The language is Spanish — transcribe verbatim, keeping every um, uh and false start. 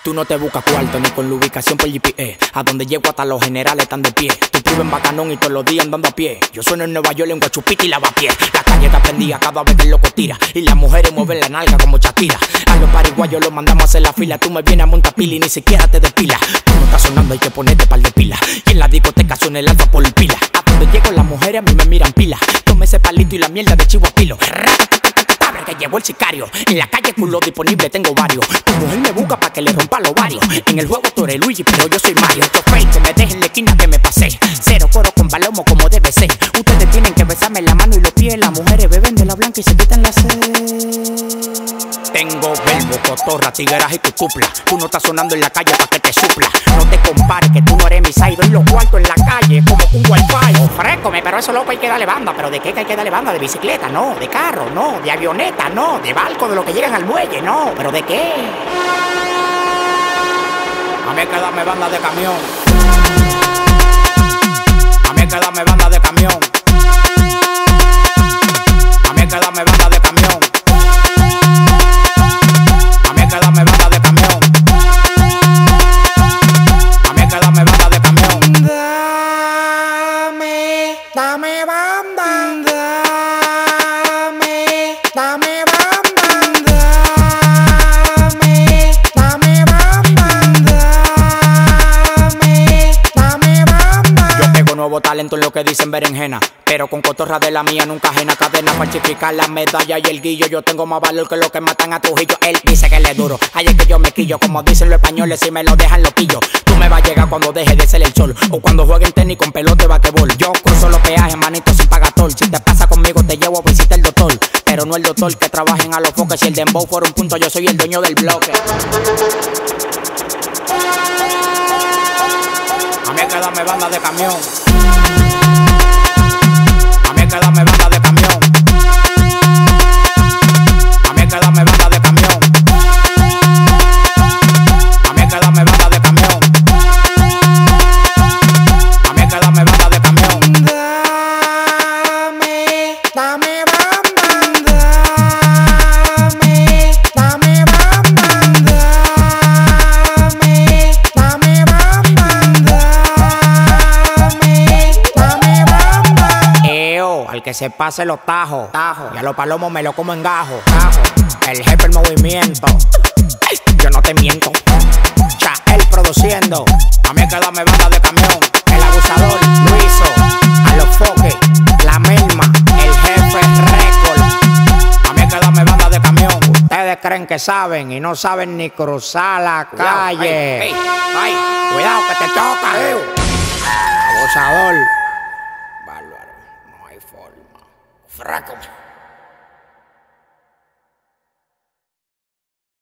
Tú no te buscas cuarto ni con la ubicación por G P S. A donde llego hasta los generales están de pie. Tú vives en Bacanón y todos los días andando a pie. Yo sueno en Nueva York en Guachupita y Lavapié. La calle está prendida cada vez que el loco tira. Y las mujeres mueven la nalga como Shakira. A los pariguayos los mandamos a hacer la fila. Tú me vienes a montar pila y ni siquiera te depilas. Tú no estás sonando, hay que ponerte par de pila. Y en la discoteca suena el alfa por pila. A donde llego las mujeres a mí me miran pila. Tome ese palito y la mierda de chivo a pilo. Que llevó el sicario. En la calle culo disponible tengo varios. Tu mujer me busca pa' que le rompa los varios. En el juego tú eres Luigi, pero yo soy Mario. Yo fake, que me dejen la esquina que me pasé. Cero coro con palomo como debe ser. Ustedes tienen que besarme la mano y los pies. Las mujeres beben de la blanca y se quitan la sed. Tengo verbo, cotorra, tigueras y tu cupla. Tú no estás sonando en la calle pa' que te supla. No te compares que tú no eres mi side. Doy los cuartos en la calle como un wifi. Ofrécome, pero eso loco hay que darle banda. ¿Pero de qué que hay que darle banda? ¿De bicicleta? No. ¿De carro? No. ¿De avioneta? No. ¿De barco? ¿De lo que llegan al muelle? No. ¿Pero de qué? A mí hay que darme banda de camión. A mí hay que darme banda de camión. A mí hay que darme banda de camión. A mí hay que darme banda de camión. A mí hay que darme banda de camión. Dame, dame banda. Dame, dame banda. Dame, dame banda. Dame, dame banda. Yo pego nuevo talento en lo que dicen berenjena. Pero con cotorra de la mía nunca ajena. Cadena falsificar la medalla y el guillo. Yo tengo más valor que los que matan a Trujillo. Él dice que le es duro, ahí es que yo me quillo. Como dicen los españoles, si me lo dejan lo pillo. Tú me vas a llegar cuando deje de ser el sol. O cuando jueguen tenis con pelota de basquetbol. Yo cruzo los peajes, manito sin pagatol. Si te pasa conmigo te llevo a visitar el doctor. Pero no el doctor que trabajen a los foques. Si el dembow fuera un punto, yo soy el dueño del bloque. A mí hay que darme banda de camión. A mí hay que darme banda de camión. A mí hay que darme banda de camión. A mí hay que darme banda de camión. A mí hay que darme banda de camión. Dame, dame banda. Dame, dame banda. Dame, dame banda. Dame, dame banda. Eo, al que se pase los tajos, tajo. Y a los palomos me lo como en gajo, gajo. El jefe el movimiento. Yo no te miento. Chael produciendo. A mí hay que darme banda de camión. El abusador, Luiso. A los foques, la misma. El jefe récord. A mí hay que darme banda de camión. Ustedes creen que saben y no saben ni cruzar la cuidado, calle. Ay, ay, ay, cuidado que te toca, eh. Abusador. Bárbaro, no hay forma. Fraco.